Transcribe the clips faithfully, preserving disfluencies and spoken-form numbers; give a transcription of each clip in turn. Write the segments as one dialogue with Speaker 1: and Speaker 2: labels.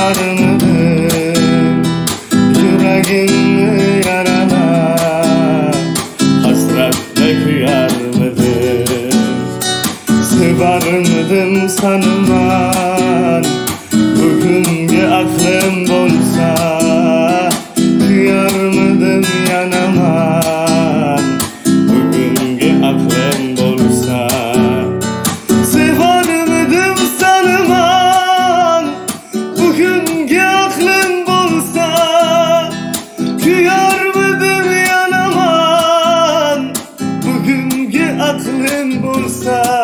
Speaker 1: sevarmidim yüreğimni yarana, hasretle kıyarmidim. Sevarmidim sanman, bugünkü aklım bolsa, kıyarmidim yanaman, bugünkü aklım bolsa. Sevarmidim sanman, bugünkü aklım bolsa, kıyarmidim yanaman, bugünkü aklım bolsa.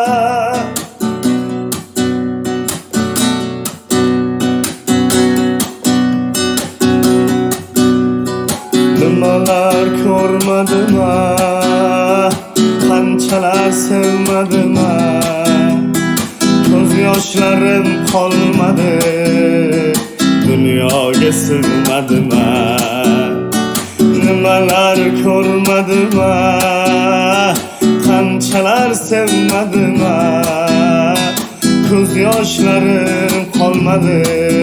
Speaker 1: Nimalar ko'rmadim ha, qanchalar sevmadim ha, ko'z yoshlarim qolmadi, dunyoga sig'madim ha. Nimalar ko'rmadim ha, qanchalar sevmadim ha, ko'z yoshlarim qolmadi,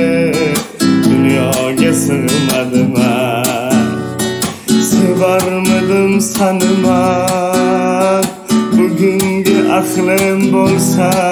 Speaker 1: dunyoga sig'madim ha. Sevarmidim sanman, bugünkü aklım bolsa,